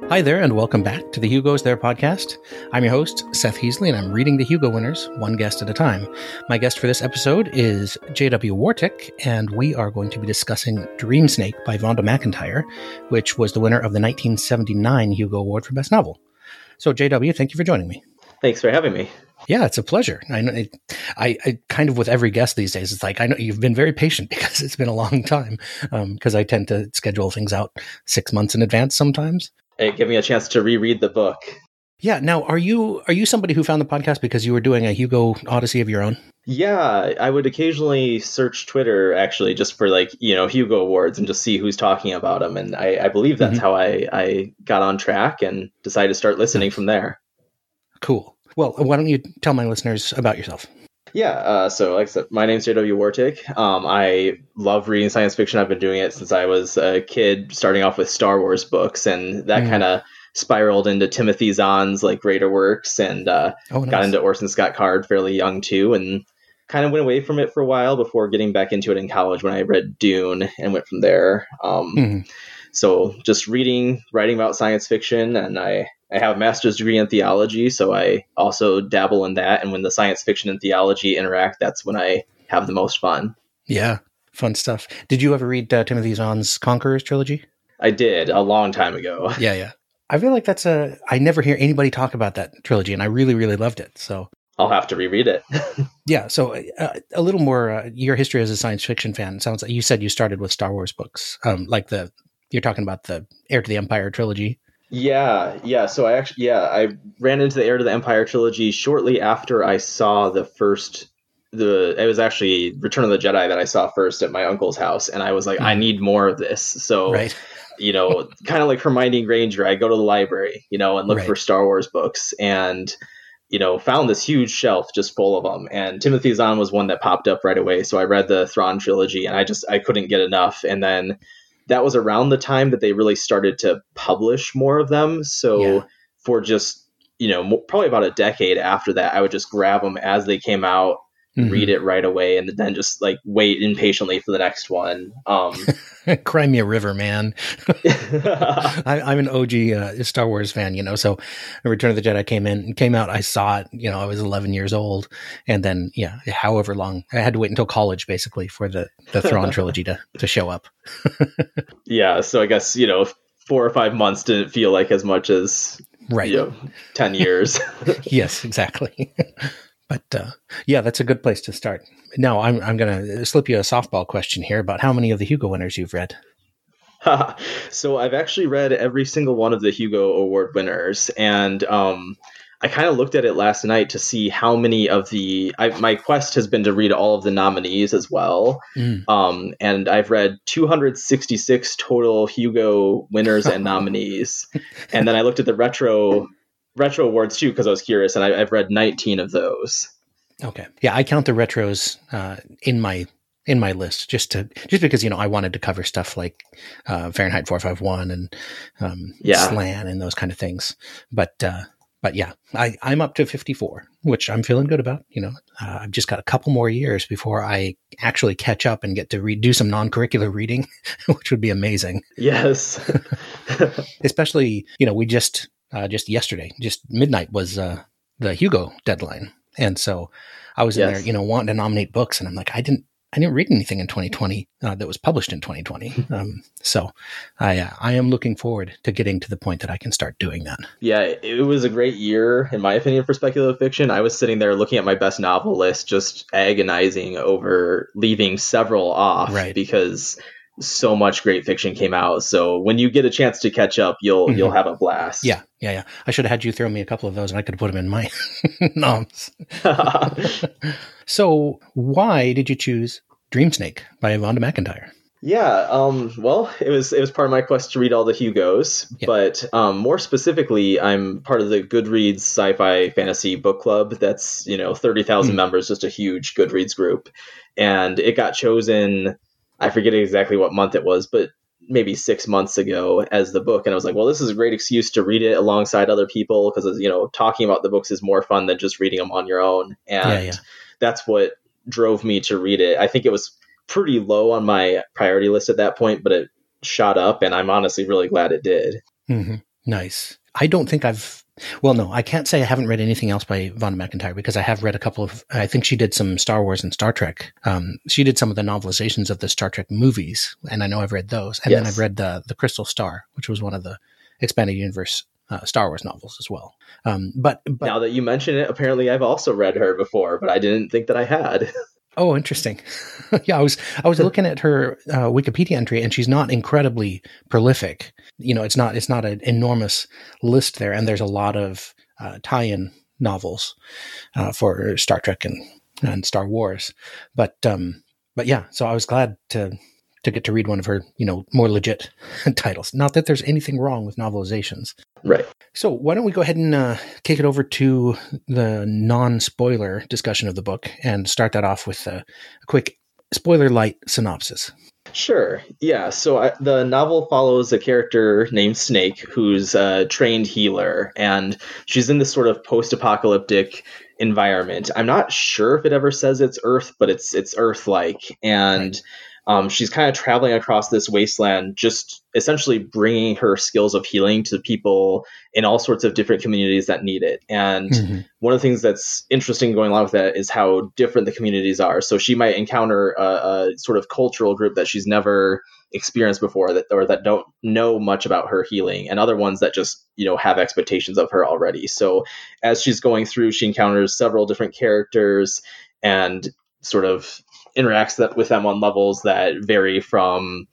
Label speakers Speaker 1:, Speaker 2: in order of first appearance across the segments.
Speaker 1: Hi there, and welcome back to the Hugo's There podcast. I'm your host, Seth Heasley, and I'm reading the Hugo winners one guest at a time. My guest for this episode is J.W. Wartic, and we are going to be discussing Dream Snake by Vonda McIntyre, which was the winner of the 1979 Hugo Award for Best Novel. So, J.W., thank you for joining me.
Speaker 2: Thanks for having me.
Speaker 1: Yeah, it's a pleasure. I know. I kind of with every guest these days, it's like I know you've been very patient because it's been a long time. Because I tend to schedule things out 6 months in advance sometimes.
Speaker 2: Hey, give me a chance to reread the book.
Speaker 1: Yeah. Now, are you somebody who found the podcast because you were doing a Hugo Odyssey of your own?
Speaker 2: Yeah, I would occasionally search Twitter actually just for Hugo Awards and just see who's talking about them. And I believe that's how I got on track and decided to start listening from there.
Speaker 1: Cool. Well, why don't you tell my listeners about yourself?
Speaker 2: Yeah, so like I said, my name's J.W. Wartic. I love reading science fiction. I've been doing it since I was a kid, starting off with Star Wars books, and that kind of spiraled into Timothy Zahn's greater works, and got into Orson Scott Card fairly young too, and kind of went away from it for a while before getting back into it in college when I read Dune and went from there. So just writing about science fiction, and I have a master's degree in theology, so I also dabble in that. And when the science fiction and theology interact, that's when I have the most fun.
Speaker 1: Yeah, fun stuff. Did you ever read Timothy Zahn's Conquerors trilogy?
Speaker 2: I did, a long time ago.
Speaker 1: Yeah. I feel like I never hear anybody talk about that trilogy, and I really, really loved it. So
Speaker 2: I'll have to reread it.
Speaker 1: Yeah, so a little more, your history as a science fiction fan. Sounds like you said you started with Star Wars books, you're talking about the Heir to the Empire trilogy.
Speaker 2: Yeah. So I ran into the Heir to the Empire trilogy shortly after I saw it was actually Return of the Jedi that I saw first at my uncle's house. And I was like, I need more of this. So,
Speaker 1: right.
Speaker 2: Kind of like Hermione Granger, I go to the library, and look for Star Wars books, and, found this huge shelf just full of them. And Timothy Zahn was one that popped up right away. So I read the Thrawn trilogy, and I couldn't get enough. And then that was around the time that they really started to publish more of them. So for just, probably about a decade after that, I would just grab them as they came out, read it right away, and then just wait impatiently for the next one.
Speaker 1: Cry me a river, man. I'm an OG Star Wars fan, so Return of the Jedi came out. I saw it, I was 11 years old. And then, however long, I had to wait until college basically for the Thrawn trilogy to show up.
Speaker 2: Yeah. So I guess, 4 or 5 months didn't feel like as much as, 10 years.
Speaker 1: Yes, exactly. But that's a good place to start. Now, I'm going to slip you a softball question here about how many of the Hugo winners you've read.
Speaker 2: So I've actually read every single one of the Hugo Award winners, and I kind of looked at it last night to see how many of my quest has been to read all of the nominees as well. And I've read 266 total Hugo winners and nominees. And then I looked at the retro awards too, because I was curious, and I've read 19 of those.
Speaker 1: Okay. Yeah, I count the retros in my list just because I wanted to cover stuff like Fahrenheit 451 and Slan and those kind of things. But yeah, I'm up to 54, which I'm feeling good about. I've just got a couple more years before I actually catch up and get to do some non-curricular reading, which would be amazing.
Speaker 2: Yes.
Speaker 1: Especially, we just yesterday, just midnight was the Hugo deadline. And so I was in there, wanting to nominate books, and I'm like, I didn't read anything in 2020 that was published in 2020. So I am looking forward to getting to the point that I can start doing that.
Speaker 2: Yeah, it was a great year, in my opinion, for speculative fiction. I was sitting there looking at my best novel list, just agonizing over leaving several off, because so much great fiction came out. So when you get a chance to catch up, you'll have a blast.
Speaker 1: Yeah. I should have had you throw me a couple of those, and I could have put them in my noms. So why did you choose Dream Snake by Vonda McIntyre?
Speaker 2: Yeah, well, it was part of my quest to read all the Hugos, but more specifically, I'm part of the Goodreads Sci-Fi Fantasy Book Club. That's 30,000 members, just a huge Goodreads group, and it got chosen. I forget exactly what month it was, but maybe 6 months ago as the book. And I was like, well, this is a great excuse to read it alongside other people, because, talking about the books is more fun than just reading them on your own. And that's what drove me to read it. I think it was pretty low on my priority list at that point, but it shot up, and I'm honestly really glad it did.
Speaker 1: Mm-hmm. Nice. I don't think no, I can't say I haven't read anything else by Vonda McIntyre, because I have read a couple of, I think she did some Star Wars and Star Trek. She did some of the novelizations of the Star Trek movies, and I know I've read those. And then I've read the Crystal Star, which was one of the expanded universe Star Wars novels as well. But
Speaker 2: now that you mention it, apparently I've also read her before, but I didn't think that I had.
Speaker 1: Oh, interesting. Yeah, I was looking at her Wikipedia entry, and she's not incredibly prolific. It's not an enormous list there, and there's a lot of tie-in novels for Star Trek and Star Wars. But yeah, so I was glad to get to read one of her, more legit titles. Not that there's anything wrong with novelizations.
Speaker 2: Right.
Speaker 1: So why don't we go ahead and kick it over to the non-spoiler discussion of the book and start that off with a quick spoiler light synopsis.
Speaker 2: Sure. Yeah. So the novel follows a character named Snake, who's a trained healer, and she's in this sort of post-apocalyptic environment. I'm not sure if it ever says it's Earth, but it's Earth-like. And right. She's kind of traveling across this wasteland, just essentially bringing her skills of healing to people in all sorts of different communities that need it. And one of the things that's interesting going along with that is how different the communities are. So she might encounter a sort of cultural group that she's never experienced before, that don't know much about her healing, and other ones that just, have expectations of her already. So as she's going through, she encounters several different characters and sort of interacts with them on levels that vary from,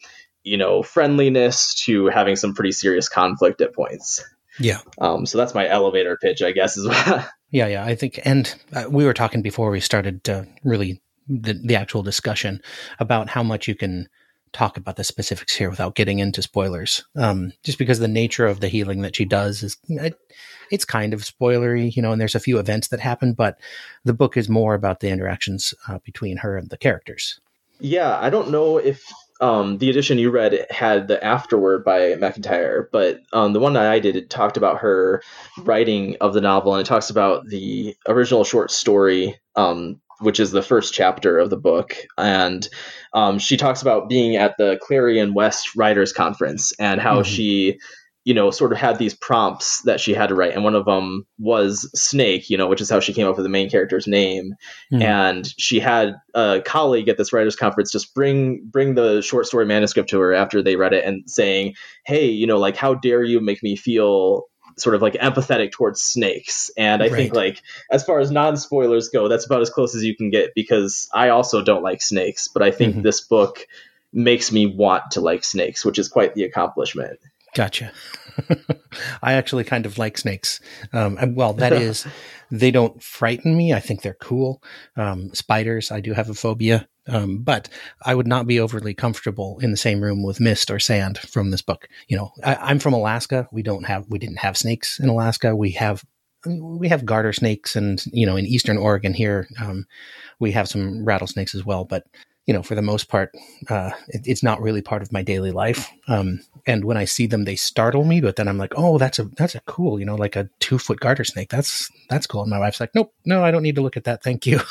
Speaker 2: friendliness to having some pretty serious conflict at points.
Speaker 1: Yeah.
Speaker 2: So that's my elevator pitch, I guess, as well.
Speaker 1: Yeah. I think, and we were talking before we started really the actual discussion about how much you can talk about the specifics here without getting into spoilers. Just because the nature of the healing that she does is, it's kind of spoilery, and there's a few events that happen, but the book is more about the interactions between her and the characters.
Speaker 2: Yeah, I don't know if the edition you read had the afterword by McIntyre, but the one that I did, it talked about her writing of the novel, and it talks about the original short story, which is the first chapter of the book. And she talks about being at the Clarion West Writers Conference and how she, sort of had these prompts that she had to write. And one of them was Snake, which is how she came up with the main character's name. And she had a colleague at this writers conference just bring the short story manuscript to her after they read it and saying, hey, how dare you make me feel sort of like empathetic towards snakes. And I think as far as non-spoilers go, that's about as close as you can get, because I also don't like snakes, but I think this book makes me want to like snakes, which is quite the accomplishment.
Speaker 1: Gotcha. I actually kind of like snakes. That is, they don't frighten me. I think they're cool. Spiders, I do have a phobia. But I would not be overly comfortable in the same room with mist or sand from this book. I'm from Alaska. We didn't have snakes in Alaska. We have garter snakes, and, in Eastern Oregon here, we have some rattlesnakes as well. But, for the most part, it's not really part of my daily life. And when I see them, they startle me, but then I'm like, oh, that's a cool, like a 2-foot garter snake. That's cool. And my wife's like, nope, no, I don't need to look at that. Thank you.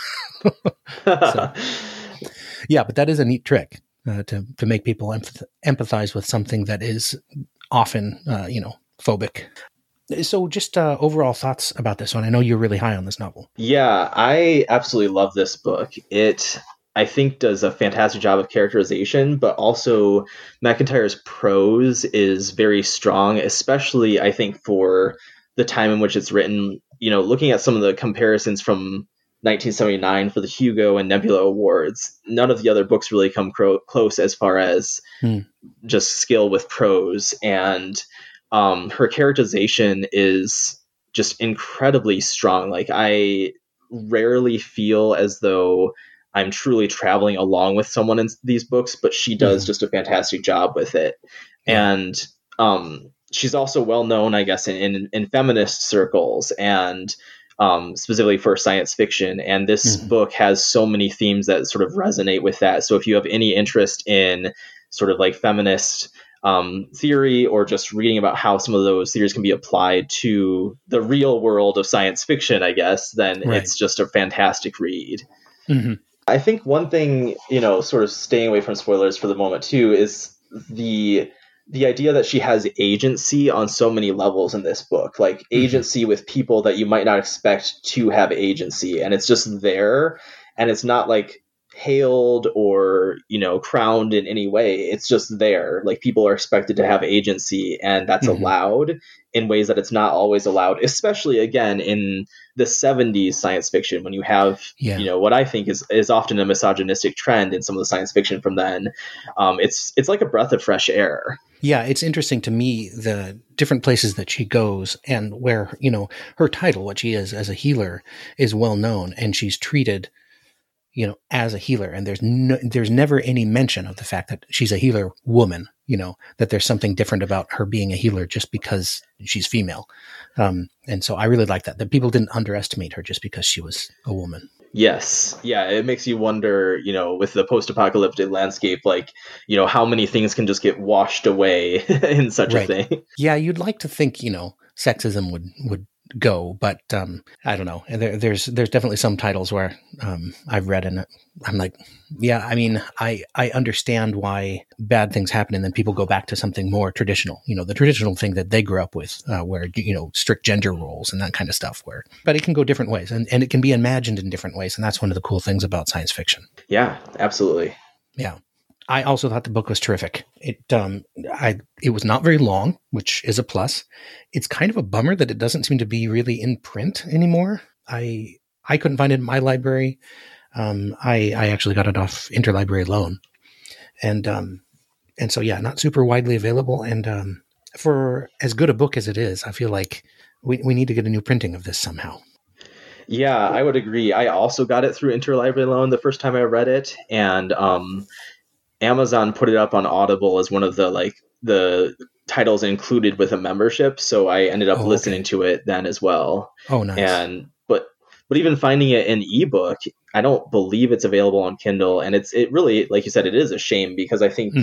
Speaker 1: So, yeah, but that is a neat trick to make people empathize with something that is often, phobic. So just overall thoughts about this one. I know you're really high on this novel.
Speaker 2: Yeah, I absolutely love this book. It, I think, does a fantastic job of characterization, but also McIntyre's prose is very strong, especially, I think, for the time in which it's written. Looking at some of the comparisons from 1979 for the Hugo and Nebula Awards, none of the other books really come close as far as just skill with prose. And her characterization is just incredibly strong. Like, I rarely feel as though I'm truly traveling along with someone in these books, but she does just a fantastic job with it. And she's also well known, I guess, in feminist circles, and specifically for science fiction. And this book has so many themes that sort of resonate with that. So if you have any interest in sort of like feminist theory, or just reading about how some of those theories can be applied to the real world of science fiction, I guess, then it's just a fantastic read. I think one thing, sort of staying away from spoilers for the moment too, is the the idea that she has agency on so many levels in this book, like agency with people that you might not expect to have agency. And it's just there. And it's not like hailed or, crowned in any way. It's just there. Like people are expected to have agency, and that's allowed in ways that it's not always allowed, especially again in the 70s science fiction, when you have, what I think is often a misogynistic trend in some of the science fiction from then. It's like a breath of fresh air.
Speaker 1: Yeah, it's interesting to me, the different places that she goes and where, her title, what she is as a healer, is well known, and she's treated, as a healer. And there's never any mention of the fact that she's a healer woman, that there's something different about her being a healer just because she's female. And so I really like that people didn't underestimate her just because she was a woman.
Speaker 2: Yes. Yeah. It makes you wonder, with the post-apocalyptic landscape, like, how many things can just get washed away in such a thing.
Speaker 1: Yeah. You'd like to think, sexism would go, but I don't know. There's definitely some titles where I've read and I'm like, yeah, I mean, I understand why bad things happen, and then people go back to something more traditional, the traditional thing that they grew up with, where strict gender roles and that kind of stuff. But it can go different ways, and it can be imagined in different ways, and that's one of the cool things about science fiction.
Speaker 2: Yeah, absolutely.
Speaker 1: Yeah. I also thought the book was terrific. It was not very long, which is a plus. It's kind of a bummer that it doesn't seem to be really in print anymore. I couldn't find it in my library. I actually got it off interlibrary loan, and so yeah, not super widely available. And for as good a book as it is, I feel like we need to get a new printing of this somehow.
Speaker 2: Yeah, I would agree. I also got it through interlibrary loan the first time I read it, and Amazon put it up on Audible as one of the titles included with a membership. So I ended up listening to it then as well.
Speaker 1: Oh, nice.
Speaker 2: But even finding it in ebook, I don't believe it's available on Kindle. And it really, like you said, it is a shame, because I think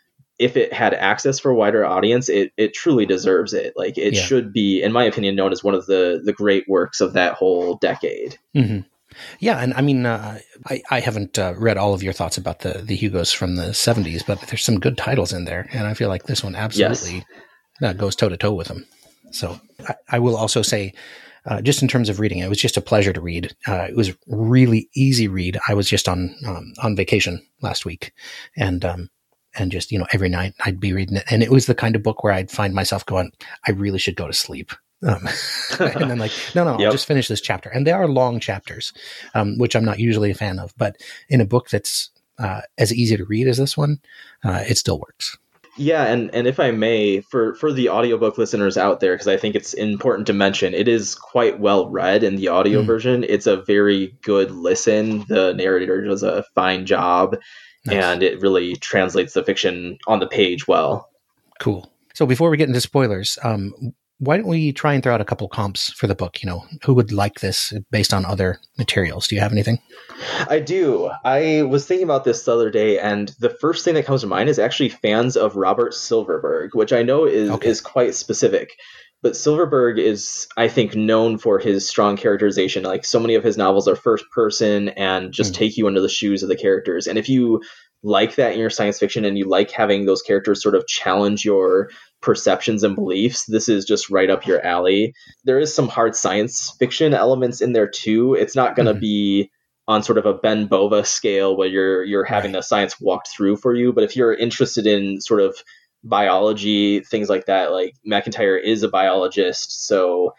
Speaker 2: if it had access for a wider audience, it truly deserves it. Like it should be, in my opinion, known as one of the great works of that whole decade.
Speaker 1: Mm-hmm. Yeah, and I mean, I haven't read all of your thoughts about the Hugos from the 70s, but there's some good titles in there, and I feel like this one absolutely goes toe-to-toe with them. So I will also say, just in terms of reading, it was just a pleasure to read. It was really easy read. I was just on vacation last week, and just, every night I'd be reading it, and it was the kind of book where I'd find myself going, I really should go to sleep. And then no, I'll just finish this chapter. And they are long chapters, which I'm not usually a fan of, but in a book that's as easy to read as this one, it still works.
Speaker 2: Yeah. And if I may, for the audiobook listeners out there, because I think it's important to mention, it is quite well read in the audio version. It's a very good listen. The narrator does a fine job, and it really translates the fiction on the page well.
Speaker 1: Cool. So before we get into spoilers, why don't we try and throw out a couple comps for the book? Who would like this based on other materials? Do you have anything?
Speaker 2: I do. I was thinking about this the other day, and the first thing that comes to mind is actually fans of Robert Silverberg, which I know is quite specific. But Silverberg is, I think, known for his strong characterization. Like, so many of his novels are first person and just take you into the shoes of the characters. And if you like that in your science fiction, and you like having those characters sort of challenge your perceptions and beliefs, this is just right up your alley. There is some hard science fiction elements in there too. It's not going to be on sort of a Ben Bova scale where you're having the science walked through for you. But if you're interested in sort of biology, things like that, like McIntyre is a biologist, so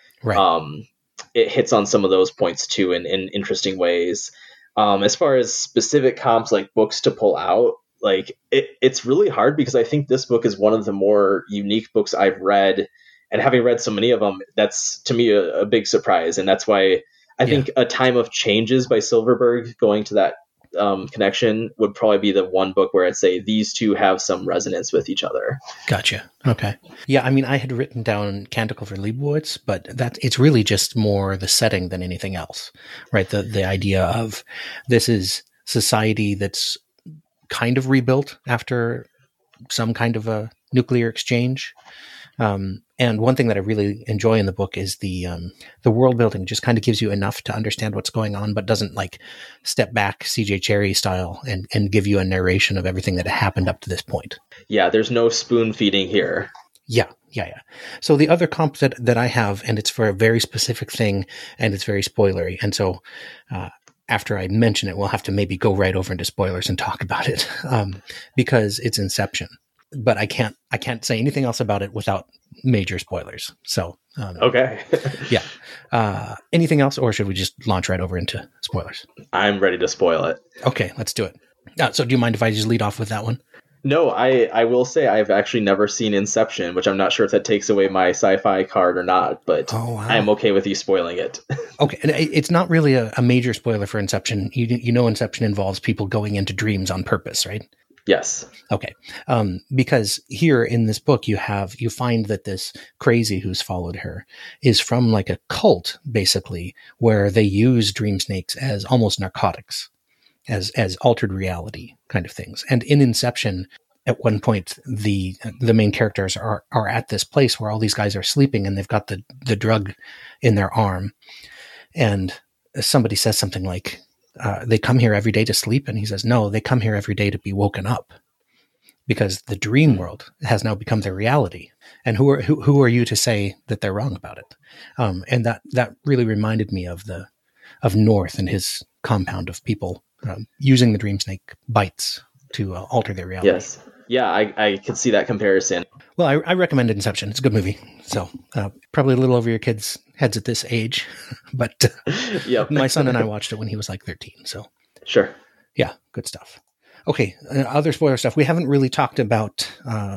Speaker 2: it hits on some of those points too in interesting ways. As far as specific comps, like books to pull out, like it's really hard, because I think this book is one of the more unique books I've read, and having read so many of them, that's to me a big surprise. And that's why I think A Time of Changes by Silverberg, going to that connection, would probably be the one book where I'd say these two have some resonance with each other.
Speaker 1: Gotcha. Okay. Yeah. I mean, I had written down Canticle for Leibowitz, but it's really just more the setting than anything else, right? The idea of this is society that's kind of rebuilt after some kind of a nuclear exchange. And one thing that I really enjoy in the book is the world building. Just kind of gives you enough to understand what's going on, but doesn't like step back CJ Cherryh style and give you a narration of everything that happened up to this point.
Speaker 2: Yeah, there's no spoon feeding here.
Speaker 1: Yeah. So the other comp that I have, and it's for a very specific thing, and it's very spoilery. And so after I mention it, we'll have to maybe go right over into spoilers and talk about it because it's Inception. But I can't say anything else about it without major spoilers. So
Speaker 2: okay.
Speaker 1: Yeah. Anything else, or should we just launch right over into spoilers?
Speaker 2: I'm ready to spoil it.
Speaker 1: Okay, let's do it. So do you mind if I just lead off with that one?
Speaker 2: No, I will say I've actually never seen Inception, which I'm not sure if that takes away my sci-fi card or not, but I'm okay with you spoiling it.
Speaker 1: Okay, and it's not really a major spoiler for Inception. You know Inception involves people going into dreams on purpose, right?
Speaker 2: Yes.
Speaker 1: Okay. Because here in this book, you find that this crazy who's followed her is from like a cult, basically, where they use dream snakes as almost narcotics, as altered reality kind of things. And in Inception, at one point, the main characters are at this place where all these guys are sleeping and they've got the drug in their arm. And somebody says something like, they come here every day to sleep. And he says, no, they come here every day to be woken up, because the dream world has now become their reality. And who are you to say that they're wrong about it? And that really reminded me of North and his compound of people using the dream snake bites to alter their reality.
Speaker 2: Yes. Yeah, I could see that comparison.
Speaker 1: Well, I recommend Inception. It's a good movie. So probably a little over your kids' heads at this age. But
Speaker 2: yep.
Speaker 1: My son and I watched it when he was like 13. So
Speaker 2: sure.
Speaker 1: Yeah, good stuff. Okay, other spoiler stuff. We haven't really talked about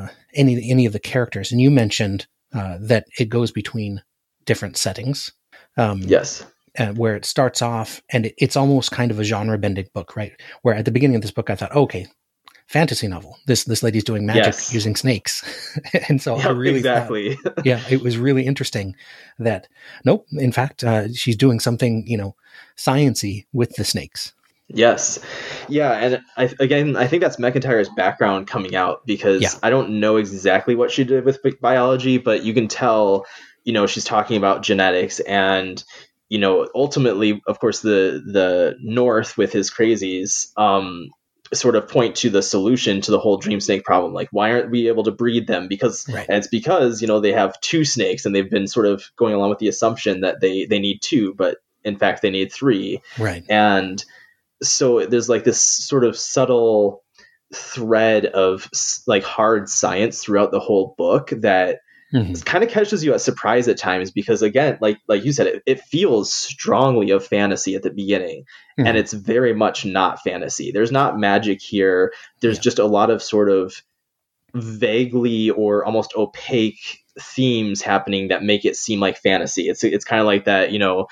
Speaker 1: any of the characters. And you mentioned that it goes between different settings.
Speaker 2: Yes.
Speaker 1: Where it starts off, and it's almost kind of a genre-bending book, right? Where at the beginning of this book, I thought, okay, fantasy novel. This lady's doing magic using snakes. And so I really
Speaker 2: exactly.
Speaker 1: thought, it was really interesting that, nope, in fact, she's doing something, science-y with the snakes.
Speaker 2: Yes. Yeah. And I think that's McIntyre's background coming out, because I don't know exactly what she did with biology, but you can tell, she's talking about genetics, and ultimately, of course, the North with his crazies sort of point to the solution to the whole dream snake problem. Like, why aren't we able to breed them? Because it's because they have two snakes, and they've been sort of going along with the assumption that they need two, but in fact they need three.
Speaker 1: Right.
Speaker 2: And so there's like this sort of subtle thread of like hard science throughout the whole book that kind of catches you at surprise at times, because again, like you said, it feels strongly of fantasy at the beginning, and it's very much not fantasy. There's not magic here. There's just a lot of sort of vaguely or almost opaque themes happening that make it seem like fantasy. It's kind of like that,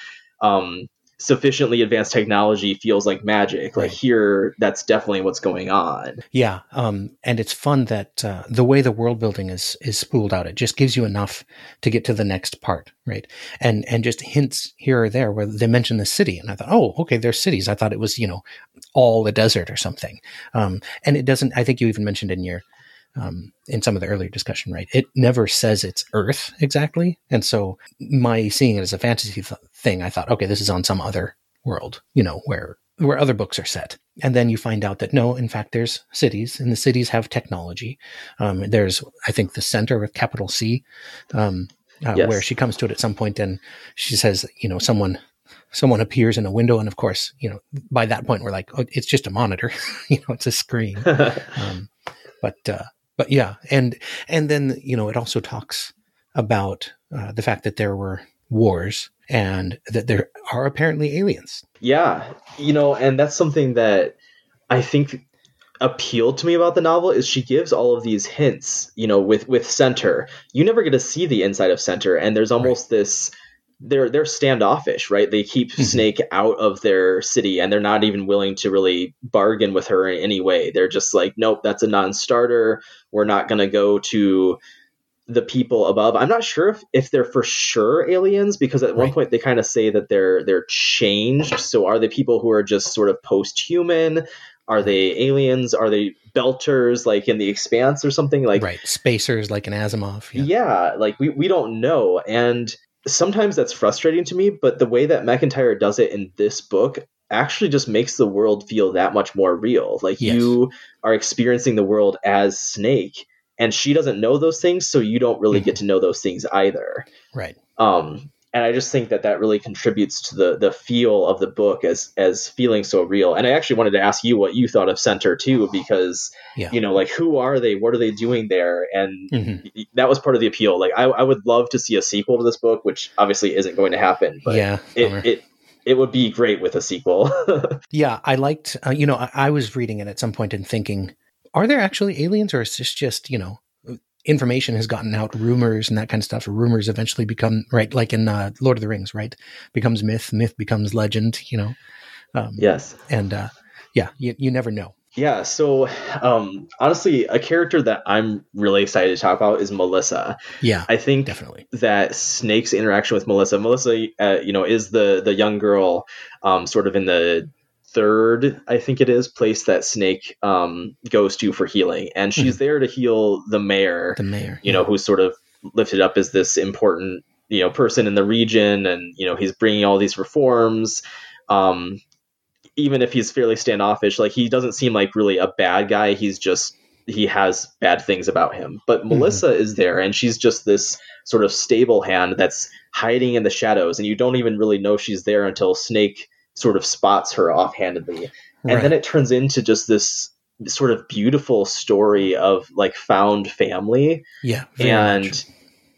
Speaker 2: sufficiently advanced technology feels like magic. Like here, that's definitely what's going on.
Speaker 1: Yeah. And it's fun that the way the world building is spooled out, it just gives you enough to get to the next part, right? And just hints here or there where they mention the city. And I thought, oh, okay, there's cities. I thought it was, all the desert or something. And it doesn't, I think you even mentioned in your, in some of the earlier discussion, right? It never says it's Earth exactly. And so my seeing it as a fantasy thing, I thought, okay, this is on some other world, where other books are set. And then you find out that no, in fact, there's cities, and the cities have technology. There's, I think, the center with capital C, where she comes to it at some point, and she says, someone appears in a window. And of course, by that point, we're like, oh, it's just a monitor, it's a screen. But yeah, and then, it also talks about the fact that there were wars and that there are apparently aliens.
Speaker 2: Yeah, and that's something that I think appealed to me about the novel is she gives all of these hints, with Center. You never get to see the inside of Center, and there's almost this... They're standoffish, right? They keep Snake out of their city, and they're not even willing to really bargain with her in any way. They're just like, nope, that's a non-starter. We're not going to go to the people above. I'm not sure if they're for sure aliens, because at one point they kind of say that they're changed. So are they people who are just sort of post-human? Are they aliens? Are they belters like in The Expanse or something? Like
Speaker 1: spacers like in Asimov.
Speaker 2: Yeah, like we don't know. And sometimes that's frustrating to me, but the way that McIntyre does it in this book, actually just makes the world feel that much more real. Like you are experiencing the world as Snake, and she doesn't know those things, so you don't really get to know those things either.
Speaker 1: Right.
Speaker 2: And I just think that really contributes to the feel of the book as feeling so real. And I actually wanted to ask you what you thought of Center too, because like, who are they? What are they doing there? And that was part of the appeal. Like I would love to see a sequel to this book, which obviously isn't going to happen, but it would be great with a sequel.
Speaker 1: Yeah. I liked, I was reading it at some point and thinking, are there actually aliens, or is this just, information has gotten out, rumors and that kind of stuff. Rumors eventually become, right, like in Lord of the Rings, right, becomes myth becomes legend,
Speaker 2: Yes.
Speaker 1: And you never know.
Speaker 2: Yeah, so honestly, a character that I'm really excited to talk about is Melissa.
Speaker 1: Yeah,
Speaker 2: I think
Speaker 1: definitely
Speaker 2: that Snake's interaction with Melissa is the young girl sort of in the third, I think it is, place that Snake goes to for healing, and she's there to heal the mayor, who's sort of lifted up as this important person in the region, and he's bringing all these reforms. Even if he's fairly standoffish, like he doesn't seem like really a bad guy. He has bad things about him. But Melissa is there, and she's just this sort of stable hand that's hiding in the shadows, and you don't even really know she's there until Snake sort of spots her offhandedly. And then it turns into just this sort of beautiful story of like found family.
Speaker 1: Yeah.
Speaker 2: And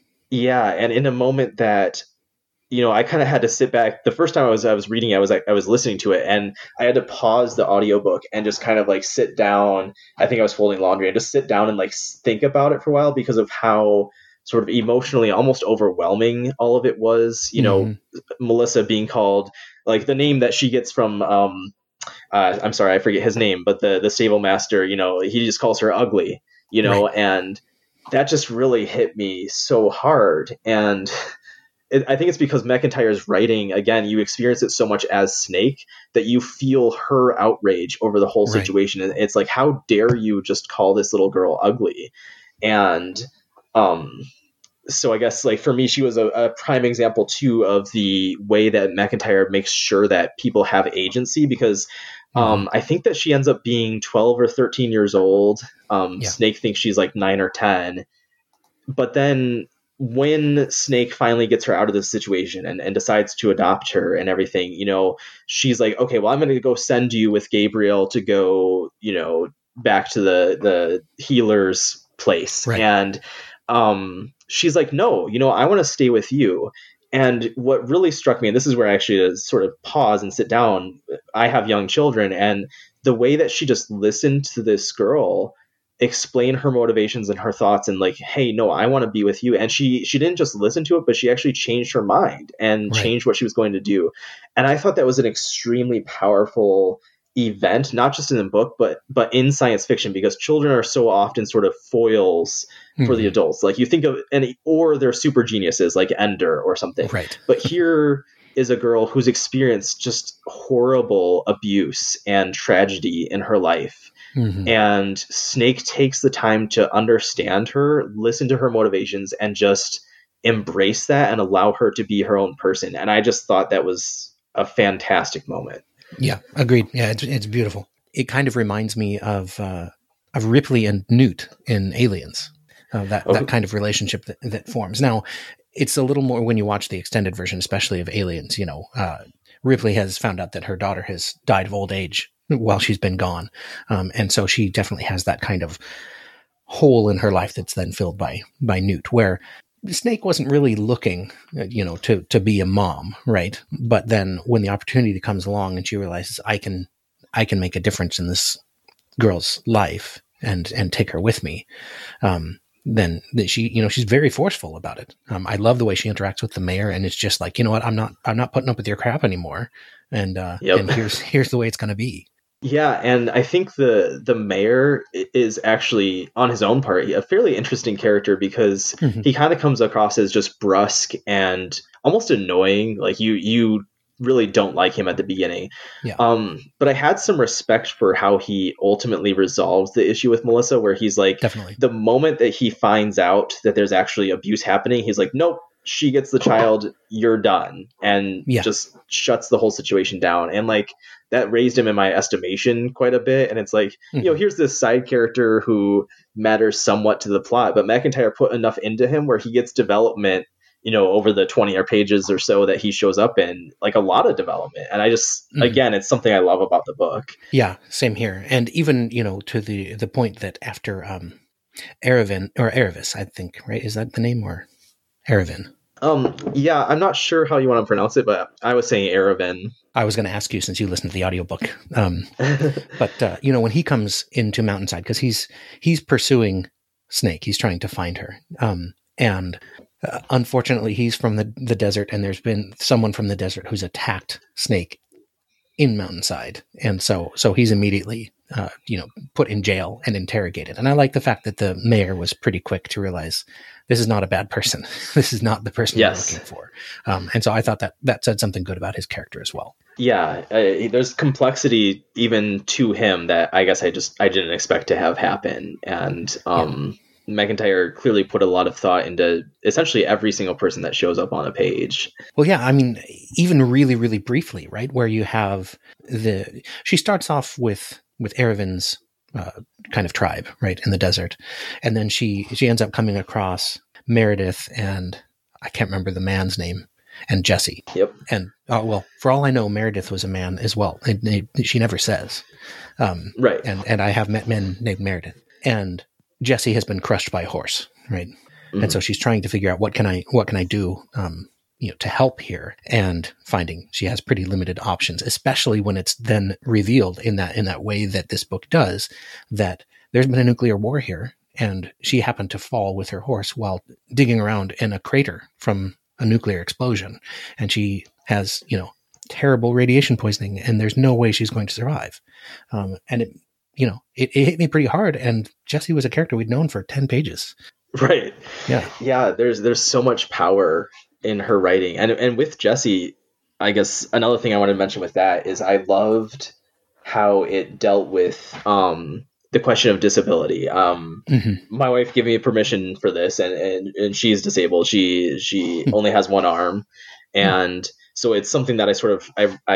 Speaker 2: in a moment that I kind of had to sit back. The first time I was reading, I was listening to it, and I had to pause the audiobook and just kind of like sit down. I think I was folding laundry, and just sit down and like think about it for a while, because of how sort of emotionally almost overwhelming all of it was. Melissa being called, like, the name that she gets from I'm sorry, I forget his name, but the stable master, he just calls her ugly, and that just really hit me so hard. And I think it's because McIntyre's writing, again, you experience it so much as Snake that you feel her outrage over the whole situation. And it's like, how dare you just call this little girl ugly? And so I guess, like, for me, she was a prime example too of the way that McIntyre makes sure that people have agency, because I think that she ends up being 12 or 13 years old. Snake thinks she's like 9 or 10. But then when Snake finally gets her out of this situation and decides to adopt her and everything, she's like, okay, well, I'm going to go send you with Gabriel to go, back to the healer's place. Right. And she's like, no, I want to stay with you. And what really struck me, and this is where I actually sort of pause and sit down, I have young children, and the way that she just listened to this girl explain her motivations and her thoughts, and like, hey, no, I want to be with you. And she didn't just listen to it, but she actually changed her mind and changed what she was going to do. And I thought that was an extremely powerful event, not just in the book, but in science fiction, because children are so often sort of foils for the adults. Like, you think of or they're super geniuses like Ender or something.
Speaker 1: Right.
Speaker 2: But here is a girl who's experienced just horrible abuse and tragedy in her life. And Snake takes the time to understand her, listen to her motivations, and just embrace that and allow her to be her own person. And I just thought that was a fantastic moment.
Speaker 1: Yeah, agreed. Yeah, it's beautiful. It kind of reminds me of Ripley and Newt in Aliens. That kind of relationship that forms. Now, it's a little more when you watch the extended version, especially of Aliens. Ripley has found out that her daughter has died of old age while she's been gone. And so she definitely has that kind of hole in her life that's then filled by Newt, where Snake wasn't really looking, to be a mom, right? But then when the opportunity comes along and she realizes I can make a difference in this girl's life and take her with me, then she, she's very forceful about it. I love the way she interacts with the mayor, and it's just like, what, I'm not putting up with your crap anymore. And here's the way it's going to be.
Speaker 2: Yeah, and I think the mayor is actually, on his own part, a fairly interesting character, because he kind of comes across as just brusque and almost annoying. Like, you really don't like him at the beginning.
Speaker 1: Yeah.
Speaker 2: But I had some respect for how he ultimately resolves the issue with Melissa, where he's like,
Speaker 1: definitely,
Speaker 2: the moment that he finds out that there's actually abuse happening, he's like, nope, she gets the child, you're done, and just shuts the whole situation down. And like that raised him in my estimation quite a bit. And it's like, here's this side character who matters somewhat to the plot, but McIntyre put enough into him where he gets development, over the 20 pages or so that he shows up in, like a lot of development. And I just, again, it's something I love about the book.
Speaker 1: Yeah, same here. And even, to the point that after Erevan, or Erevis, I think, right? Is that the name, or Erevan?
Speaker 2: Yeah, I'm not sure how you want to pronounce it, but I was saying Erevan.
Speaker 1: I was going to ask you since you listened to the audiobook. But, when he comes into Mountainside, because he's pursuing Snake, he's trying to find her. And unfortunately, he's from the desert, and there's been someone from the desert who's attacked Snake in Mountainside. And so he's immediately, put in jail and interrogated. And I like the fact that the mayor was pretty quick to realize this is not a bad person. This is not the person we're looking for. And so I thought that said something good about his character as well.
Speaker 2: Yeah, there's complexity even to him that I guess I didn't expect to have happen. And McIntyre clearly put a lot of thought into essentially every single person that shows up on a page.
Speaker 1: Well, yeah, I mean, even really, really briefly, right? Where you have she starts off with Erevan's kind of tribe, right, in the desert. And then she ends up coming across Meredith and I can't remember the man's name, and Jesse.
Speaker 2: Yep.
Speaker 1: And, well, for all I know, Meredith was a man as well. She never says.
Speaker 2: Right.
Speaker 1: And I have met men named Meredith. And Jesse has been crushed by a horse, right? Mm-hmm. And so she's trying to figure out what can I do, to help here, and finding she has pretty limited options, especially when it's then revealed in that way that this book does, that there's been a nuclear war here, and she happened to fall with her horse while digging around in a crater from a nuclear explosion, and she has, terrible radiation poisoning, and there's no way she's going to survive. And it hit me pretty hard, and Jesse was a character we'd known for 10 pages.
Speaker 2: Right.
Speaker 1: Yeah.
Speaker 2: Yeah. There's so much power in her writing, and with Jesse, I guess another thing I want to mention with that is I loved how it dealt with the question of disability. My wife gave me permission for this, and she's disabled. She only has one arm, and so it's something that I sort of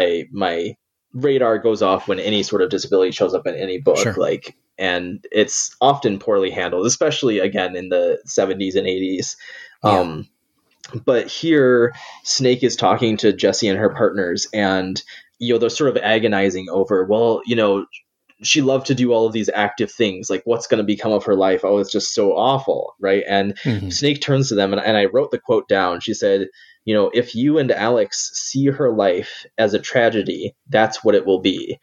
Speaker 2: my radar goes off when any sort of disability shows up in any book.
Speaker 1: Sure.
Speaker 2: And it's often poorly handled, especially again in the 70s and 80s. Yeah. But here Snake is talking to Jesse and her partners, and, they're sort of agonizing over, well, she loved to do all of these active things. Like, what's going to become of her life? Oh, it's just so awful. Right. And Snake turns to them, and I wrote the quote down. She said, if you and Alex see her life as a tragedy, that's what it will be.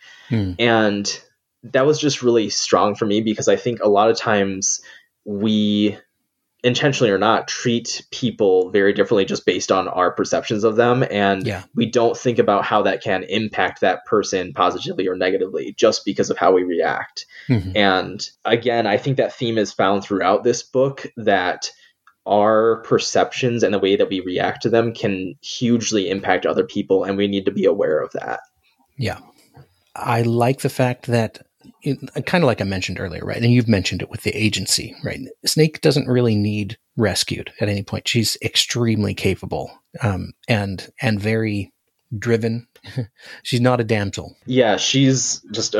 Speaker 2: And that was just really strong for me, because I think a lot of times we, intentionally or not, treat people very differently just based on our perceptions of them. And we don't think about how that can impact that person positively or negatively just because of how we react. And again, I think that theme is found throughout this book, that our perceptions and the way that we react to them can hugely impact other people, and we need to be aware of that.
Speaker 1: Yeah. I like the fact that, kind of like I mentioned earlier, right? And you've mentioned it with the agency, right? Snake doesn't really need rescued at any point. She's extremely capable, and very driven. She's not a damsel. Yeah,
Speaker 2: she's just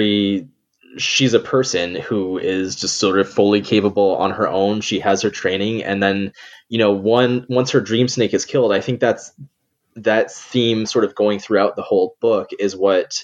Speaker 2: she's a person who is just sort of fully capable on her own. She has her training. And then, once her dream snake is killed, I think that theme sort of going throughout the whole book is what,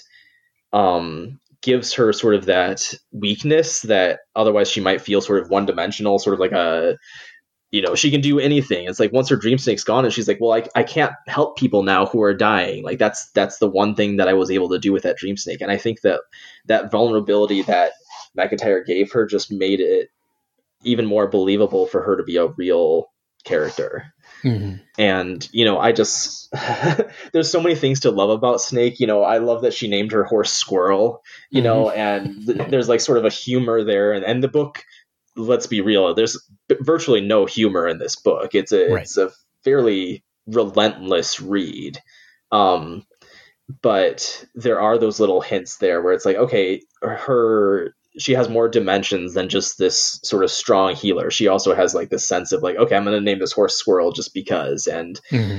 Speaker 2: gives her sort of that weakness that otherwise she might feel sort of one-dimensional, sort of like she can do anything. It's like once her dream snake's gone, and she's like, well, I can't help people now who are dying. Like that's the one thing that I was able to do with that dream snake. And I think that vulnerability that McIntyre gave her just made it even more believable for her to be a real character. And, I just, there's so many things to love about Snake. I love that she named her horse Squirrel, and there's like sort of a humor there. And the book, let's be real, there's virtually no humor in this book. It's a fairly relentless read. But there are those little hints there where it's like, okay, her she has more dimensions than just this sort of strong healer. She also has like this sense of like, okay, I'm going to name this horse Squirrel just because. And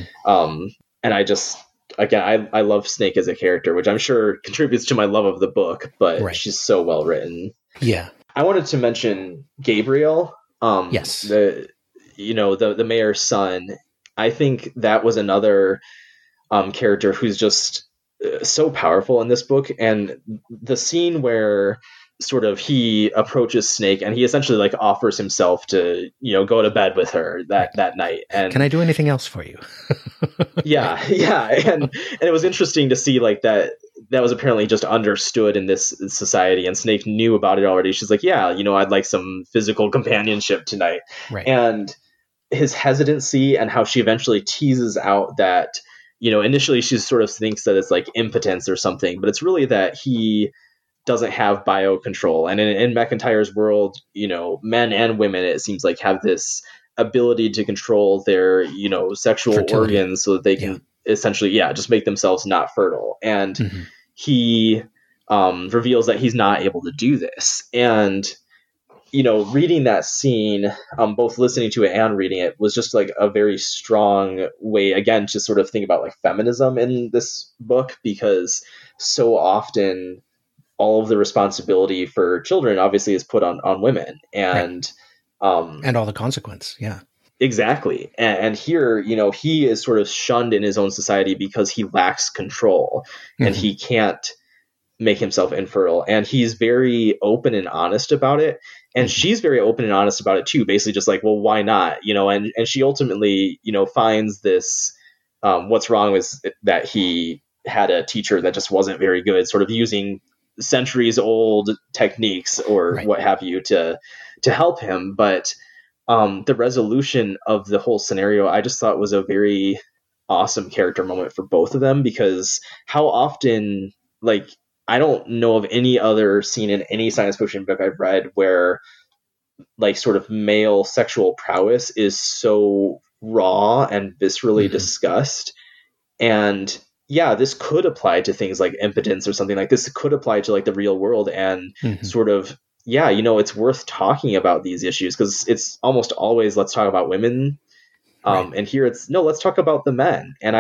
Speaker 2: and I just, again, I love Snake as a character, which I'm sure contributes to my love of the book, but she's so well written.
Speaker 1: Yeah.
Speaker 2: I wanted to mention Gabriel.
Speaker 1: Yes.
Speaker 2: The mayor's son. I think that was another character who's just so powerful in this book. And the scene where sort of he approaches Snake and he essentially like offers himself to, go to bed with her that night. And
Speaker 1: can I do anything else for you?
Speaker 2: yeah. And it was interesting to see like that was apparently just understood in this society, and Snake knew about it already. She's like, yeah, I'd like some physical companionship tonight.
Speaker 1: Right.
Speaker 2: And his hesitancy and how she eventually teases out that, initially she sort of thinks that it's like impotence or something, but it's really that he doesn't have biocontrol. And in McIntyre's world, men and women, it seems like, have this ability to control their, sexual fertility organs so that they can essentially, just make themselves not fertile. And he reveals that he's not able to do this. And, reading that scene, both listening to it and reading it, was just like a very strong way, again, to sort of think about like feminism in this book, because so often all of the responsibility for children obviously is put on women, and
Speaker 1: all the consequence. Yeah,
Speaker 2: exactly. And here, he is sort of shunned in his own society because he lacks control and he can't make himself infertile. And he's very open and honest about it. And she's very open and honest about it too, basically just like, well, why not? And she ultimately, finds this, what's wrong with that he had a teacher that just wasn't very good, sort of using centuries old techniques or what have you to help him. But the resolution of the whole scenario, I just thought was a very awesome character moment for both of them, because how often, like, I don't know of any other scene in any science fiction book I've read where like sort of male sexual prowess is so raw and viscerally discussed. And this could apply to things like impotence or something like this. It could apply to like the real world, and sort of, it's worth talking about these issues, because it's almost always, let's talk about women. And here it's, no, let's talk about the men. And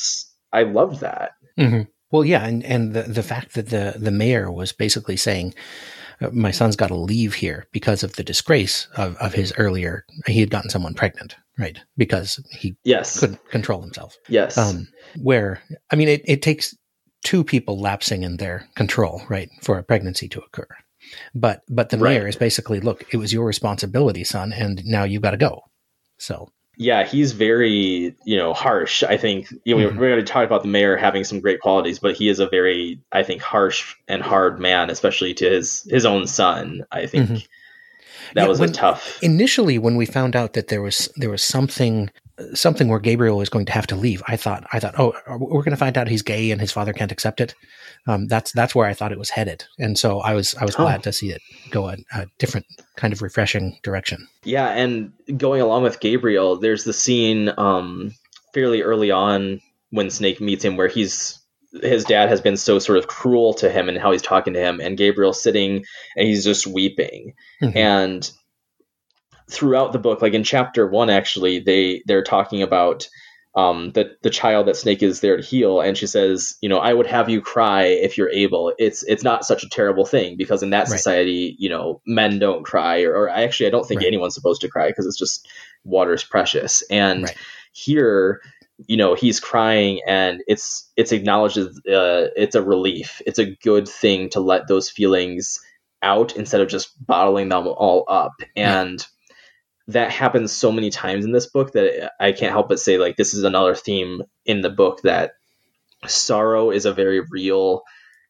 Speaker 2: I loved that.
Speaker 1: Well, yeah, and the fact that the mayor was basically saying, my son's got to leave here because of the disgrace of his earlier, he had gotten someone pregnant, right? Because he couldn't control himself.
Speaker 2: Yes.
Speaker 1: Where, I mean, it takes two people lapsing in their control, right, for a pregnancy to occur. But the mayor is basically, look, it was your responsibility, son, and now you got to go. So.
Speaker 2: Yeah, he's very, harsh. I think we're going to talk about the mayor having some great qualities, but he is a very, I think, harsh and hard man, especially to his own son. I think that was a tough.
Speaker 1: Initially, when we found out that there was something where Gabriel was going to have to leave, I thought, oh, we're going to find out he's gay and his father can't accept it. That's where I thought it was headed, and so I was glad to see it go a different kind of refreshing direction.
Speaker 2: Yeah, and going along with Gabriel, there's the scene fairly early on when Snake meets him where his dad has been so sort of cruel to him and how he's talking to him, and Gabriel's sitting and he's just weeping. And throughout the book, like in chapter 1, actually, they're talking about the child that Snake is there to heal, and she says, I would have you cry if you're able. It's not such a terrible thing, because in that society, men don't cry, or I don't think anyone's supposed to cry, because it's just water's precious. And here, he's crying, and it's acknowledged as it's a relief. It's a good thing to let those feelings out instead of just bottling them all up. And that happens so many times in this book that I can't help but say, like, this is another theme in the book, that sorrow is a very real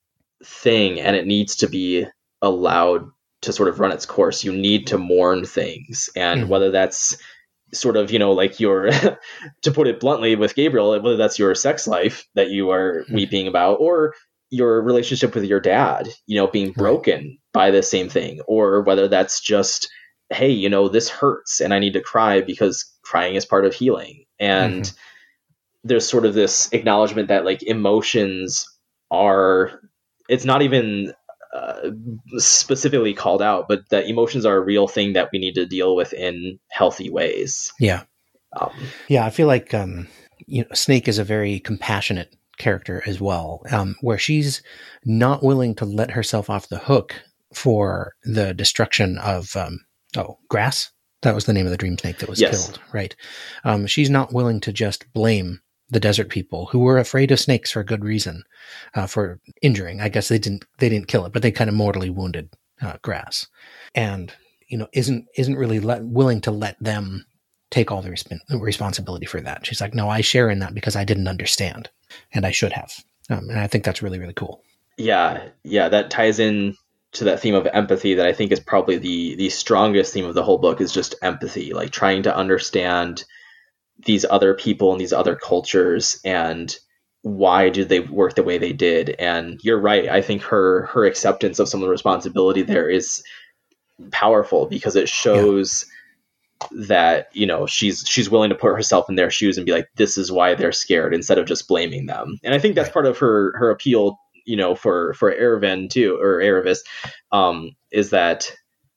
Speaker 2: thing and it needs to be allowed to sort of run its course. You need to mourn things. And whether that's sort of, like your, to put it bluntly with Gabriel, whether that's your sex life that you are weeping about, or your relationship with your dad, being broken by the same thing, or whether that's just, hey, this hurts and I need to cry because crying is part of healing. And there's sort of this acknowledgement that like emotions are, it's not even specifically called out, but that emotions are a real thing that we need to deal with in healthy ways.
Speaker 1: Yeah. I feel like, Snake is a very compassionate character as well, where she's not willing to let herself off the hook for the destruction of, Grass. That was the name of the dream snake that was killed, right? She's not willing to just blame the desert people who were afraid of snakes for good reason, for injuring. I guess they didn't kill it, but they kind of mortally wounded Grass, and isn't really willing to let them take all the responsibility for that. She's like, no, I share in that because I didn't understand, and I should have. And I think that's really, really cool.
Speaker 2: Yeah, that ties in to that theme of empathy that I think is probably the strongest theme of the whole book, is just empathy, like trying to understand these other people and these other cultures and why did they work the way they did. And you're right. I think her acceptance of some of the responsibility there is powerful, because it shows that, she's willing to put herself in their shoes and be like, this is why they're scared, instead of just blaming them. And I think that's part of her appeal, for Erevan too, or Erebus, is that,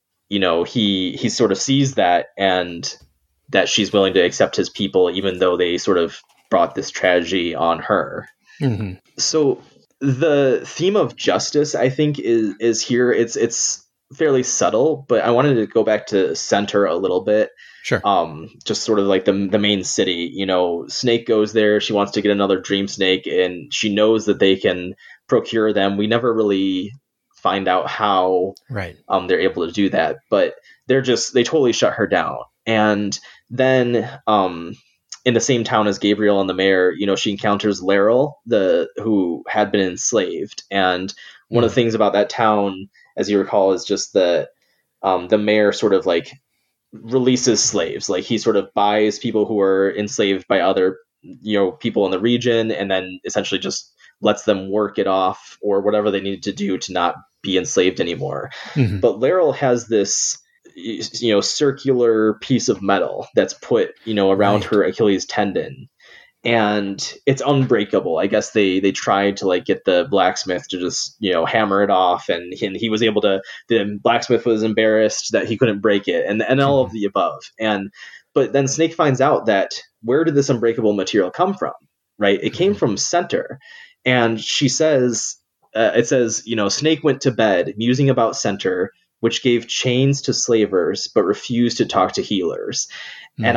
Speaker 2: he sort of sees that, and that she's willing to accept his people, even though they sort of brought this tragedy on her.
Speaker 1: Mm-hmm.
Speaker 2: So the theme of justice, I think, is here. It's fairly subtle, but I wanted to go back to Center a little bit.
Speaker 1: Sure.
Speaker 2: Just sort of like the main city. Snake goes there. She wants to get another dream snake, and she knows that they can procure them. We never really find out how they're able to do that, but they totally shut her down. And then in the same town as Gabriel and the mayor, she encounters Laryl, who had been enslaved. And one of the things about that town, as you recall, is just the mayor sort of like releases slaves. Like he sort of buys people who are enslaved by other, people in the region, and then essentially just lets them work it off or whatever they needed to do to not be enslaved anymore.
Speaker 1: Mm-hmm.
Speaker 2: But Laryl has this, circular piece of metal that's put, around her Achilles tendon, and it's unbreakable. I guess they tried to like get the blacksmith to just, hammer it off, and he was able to. The blacksmith was embarrassed that he couldn't break it, and all of the above. But then Snake finds out that, where did this unbreakable material come from? Right? It came from Center. And she says, it says, Snake went to bed musing about Center, which gave chains to slavers, but refused to talk to healers. And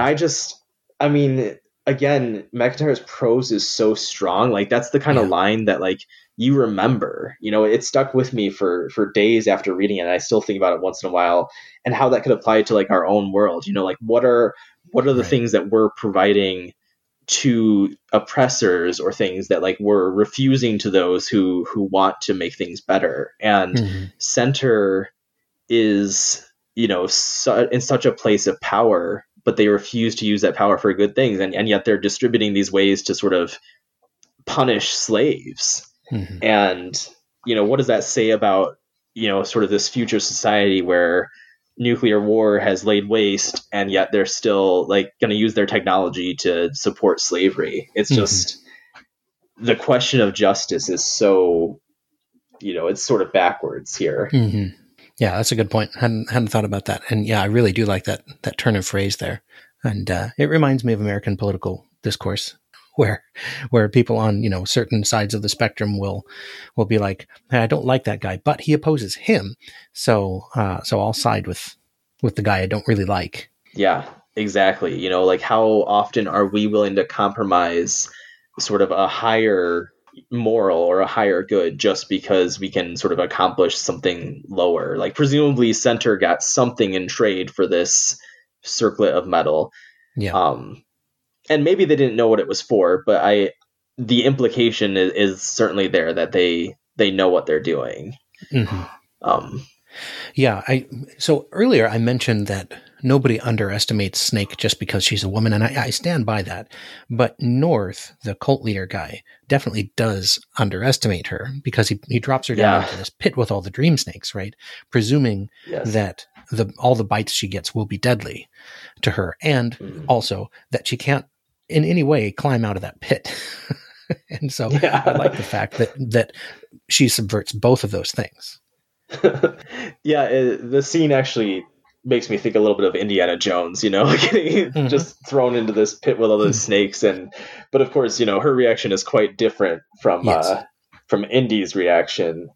Speaker 2: again, McIntyre's prose is so strong. Like, that's the kind of line that, like, you remember. It stuck with me for days after reading it. And I still think about it once in a while, and how that could apply to like our own world. Like, what are the things that we're providing to oppressors, or things that like we're refusing to those who want to make things better. And Center is, in such a place of power, but they refuse to use that power for good things. And yet they're distributing these ways to sort of punish slaves.
Speaker 1: Mm-hmm.
Speaker 2: And, what does that say about, sort of this future society where nuclear war has laid waste, and yet they're still like going to use their technology to support slavery? It's just, the question of justice is so, it's sort of backwards here.
Speaker 1: Mm-hmm. Yeah, that's a good point. Hadn't thought about that. And yeah, I really do like that turn of phrase there. And it reminds me of American political discourse, where people on, certain sides of the spectrum will be like, hey, I don't like that guy, but he opposes him. So I'll side with the guy I don't really like.
Speaker 2: Yeah, exactly. Like, how often are we willing to compromise sort of a higher moral or a higher good just because we can sort of accomplish something lower? Like, presumably Center got something in trade for this circlet of metal.
Speaker 1: Yeah.
Speaker 2: And maybe they didn't know what it was for, but the implication is certainly there that they know what they're doing.
Speaker 1: Mm-hmm. So earlier I mentioned that nobody underestimates Snake just because she's a woman, and I stand by that. But North, the cult leader guy, definitely does underestimate her, because he drops her down into this pit with all the dream snakes, right? Presuming that all the bites she gets will be deadly to her, and also that she can't in any way climb out of that pit. And so I like the fact that she subverts both of those things.
Speaker 2: Yeah, the scene actually makes me think a little bit of Indiana Jones, getting just thrown into this pit with all those snakes. But of course, her reaction is quite different from Indy's reaction.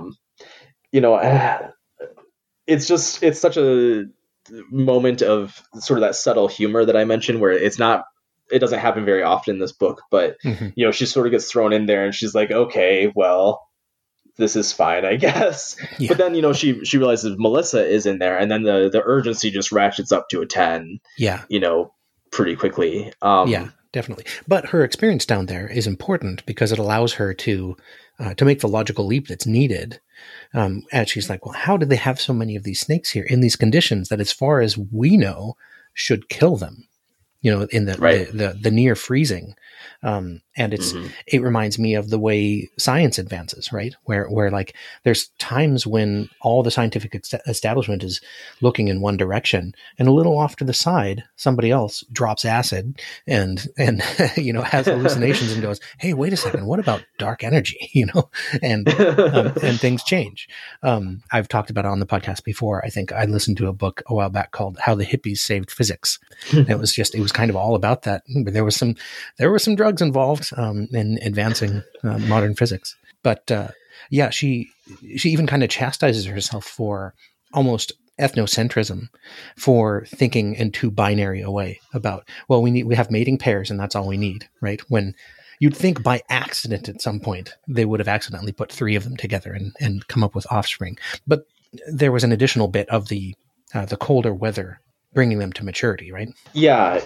Speaker 2: It's such a moment of sort of that subtle humor that I mentioned, where it doesn't happen very often in this book, but she sort of gets thrown in there and she's like, okay, well, this is fine, I guess. Yeah. But then, she realizes Melissa is in there, and then the urgency just ratchets up to a 10.
Speaker 1: Yeah.
Speaker 2: Pretty quickly.
Speaker 1: Yeah, definitely. But her experience down there is important because it allows her to make the logical leap that's needed. And she's like, well, how did they have so many of these snakes here in these conditions that, as far as we know, should kill them? In the near freezing. And it reminds me of the way science advances, right? Where like there's times when all the scientific establishment is looking in one direction, and a little off to the side, somebody else drops acid and has hallucinations and goes, hey, wait a second, what about dark energy? And things change. I've talked about it on the podcast before. I think I listened to a book a while back called How the Hippies Saved Physics. It was kind of all about that. But there were some drugs involved in advancing modern physics. But she even kind of chastises herself for almost ethnocentrism, for thinking in too binary a way about, well, we have mating pairs and that's all we need, right? When you'd think by accident at some point they would have accidentally put 3 of them together and come up with offspring. But there was an additional bit of the colder weather bringing them to maturity, right?
Speaker 2: Yeah.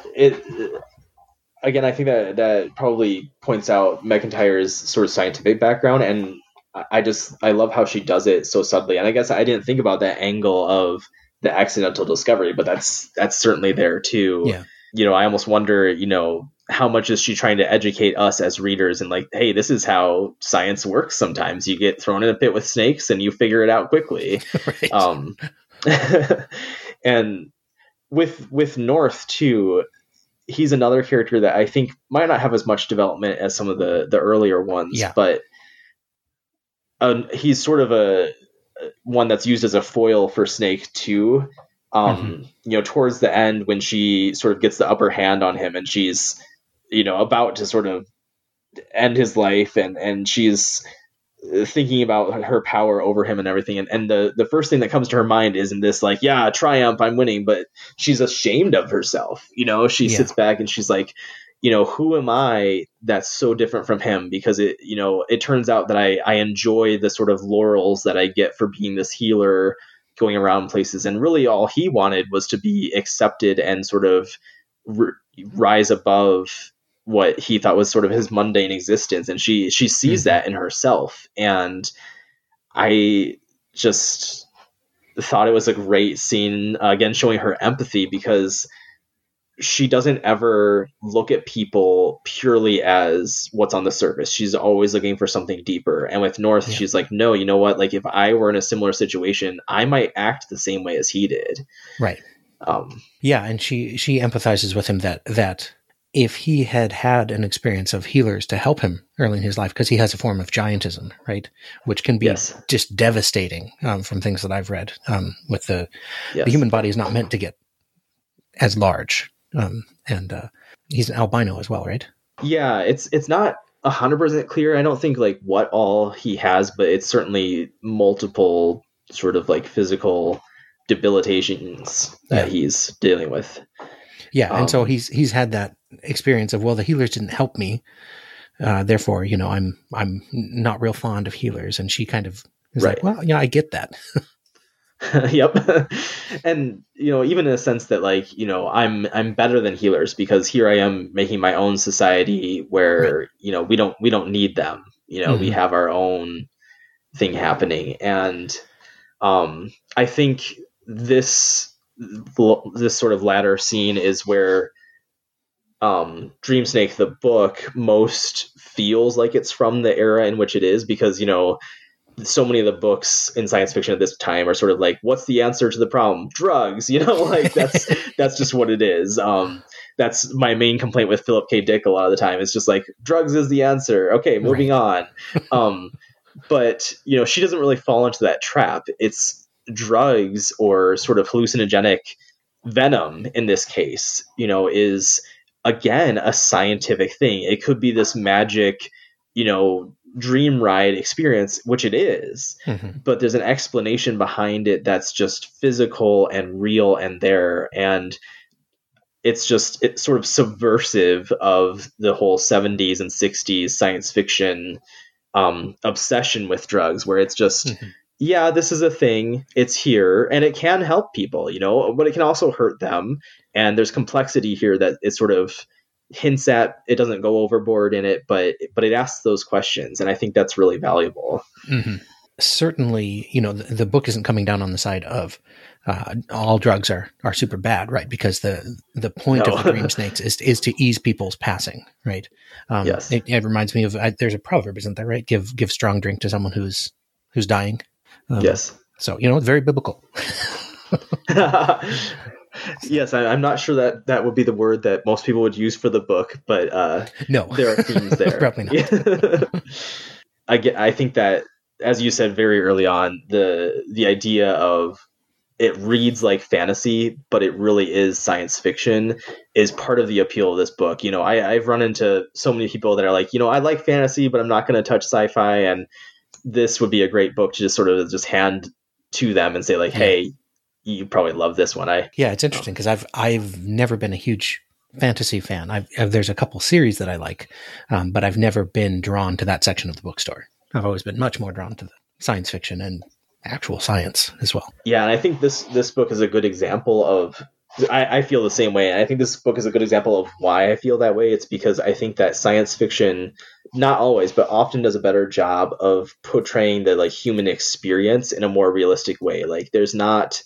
Speaker 2: Again, I think that probably points out McIntyre's sort of scientific background, and I love how she does it so subtly. And I guess I didn't think about that angle of the accidental discovery, but that's certainly there too.
Speaker 1: Yeah.
Speaker 2: I almost wonder, how much is she trying to educate us as readers, and like, hey, this is how science works. Sometimes you get thrown in a pit with snakes and you figure it out quickly. And with North too, he's another character that I think might not have as much development as some of the earlier ones, but he's sort of a one that's used as a foil for Snake too. Towards the end, when she sort of gets the upper hand on him and she's, about to sort of end his life, and she's thinking about her power over him and everything. And the first thing that comes to her mind isn't this like, yeah, triumph, I'm winning, but she's ashamed of herself. She sits back and she's like, who am I that's so different from him? Because it turns out that I enjoy the sort of laurels that I get for being this healer going around places. And really all he wanted was to be accepted and sort of rise above what he thought was sort of his mundane existence. And she sees that in herself. And I just thought it was a great scene, again, showing her empathy, because she doesn't ever look at people purely as what's on the surface. She's always looking for something deeper. And with North, she's like, no, you know what? Like, if I were in a similar situation, I might act the same way as he did.
Speaker 1: Right. And she empathizes with him that if he had had an experience of healers to help him early in his life, because he has a form of giantism, right, which can be just devastating from things that I've read. With the human body is not meant to get as large, and he's an albino as well, right?
Speaker 2: Yeah, it's not 100% clear. I don't think like what all he has, but it's certainly multiple sort of like physical debilitations that he's dealing with.
Speaker 1: Yeah, and so he's had that experience of, well, the healers didn't help me, therefore, I'm not real fond of healers. And she kind of is like, well, I get that.
Speaker 2: Yep. And even in a sense that like, I'm better than healers, because here I am making my own society where we don't need them. We have our own thing happening. And I think this sort of latter scene is where Dream Snake, the book, most feels like it's from the era in which it is, because so many of the books in science fiction at this time are sort of like, what's the answer to the problem? Drugs, like that's just what it is. That's my main complaint with Philip K. Dick a lot of the time. It's just like, drugs is the answer. Okay, moving on. But, she doesn't really fall into that trap. It's drugs or sort of hallucinogenic venom in this case, is again a scientific thing. It could be this magic, dream ride experience, which it is, but there's an explanation behind it that's just physical and real and there. And it's sort of subversive of the whole 70s and 60s science fiction obsession with drugs, where it's just, yeah, this is a thing, it's here, and it can help people, but it can also hurt them. And there's complexity here that it sort of hints at. It doesn't go overboard in it, but it asks those questions. And I think that's really valuable.
Speaker 1: Certainly, the book isn't coming down on the side of all drugs are super bad, right? Because the point of the dream snakes is to ease people's passing, right?
Speaker 2: Yes.
Speaker 1: It reminds me of, there's a proverb, isn't there, right? Give strong drink to someone who's dying.
Speaker 2: Yes.
Speaker 1: So, it's very biblical.
Speaker 2: Yes, I'm not sure that would be the word that most people would use for the book, but
Speaker 1: no,
Speaker 2: there are themes there.
Speaker 1: Probably not.
Speaker 2: I think that, as you said very early on, the idea of it reads like fantasy, but it really is science fiction, is part of the appeal of this book. I've run into so many people that are like, I like fantasy, but I'm not going to touch sci-fi, and this would be a great book to just sort of just hand to them and say like, hey, you probably love this one.
Speaker 1: It's interesting because I've never been a huge fantasy fan. There's a couple series that I like, but I've never been drawn to that section of the bookstore. I've always been much more drawn to the science fiction and actual science as well.
Speaker 2: Yeah, and I think this book is a good example of, I feel the same way. And I think this book is a good example of why I feel that way. It's because I think that science fiction, not always, but often does a better job of portraying the human experience in a more realistic way. Like there's not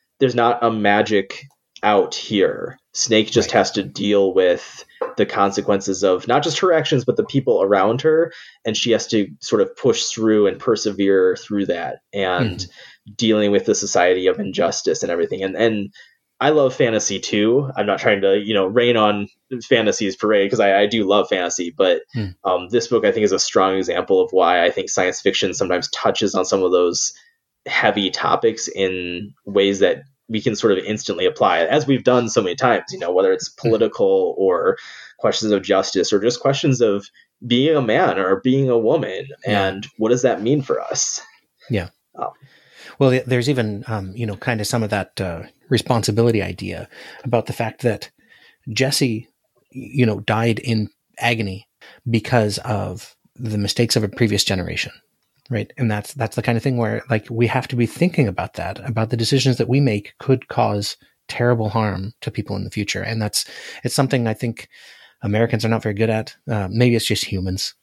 Speaker 2: a magic out here. Snake just has to deal with the consequences of not just her actions, but the people around her. And she has to sort of push through and persevere through that, and dealing with the society of injustice and everything. And I love fantasy too. I'm not trying to, rain on fantasy's parade, because I do love fantasy, but this book I think is a strong example of why I think science fiction sometimes touches on some of those heavy topics in ways that we can sort of instantly apply, as we've done so many times, whether it's political or questions of justice or just questions of being a man or being a woman. And what does that mean for us?
Speaker 1: Yeah. Well, there's even, kind of some of that responsibility idea about the fact that Jesse, died in agony because of the mistakes of a previous generation. Right. And that's the kind of thing where we have to be thinking about that, about the decisions that we make could cause terrible harm to people in the future. And it's something I think Americans are not very good at. Maybe it's just humans.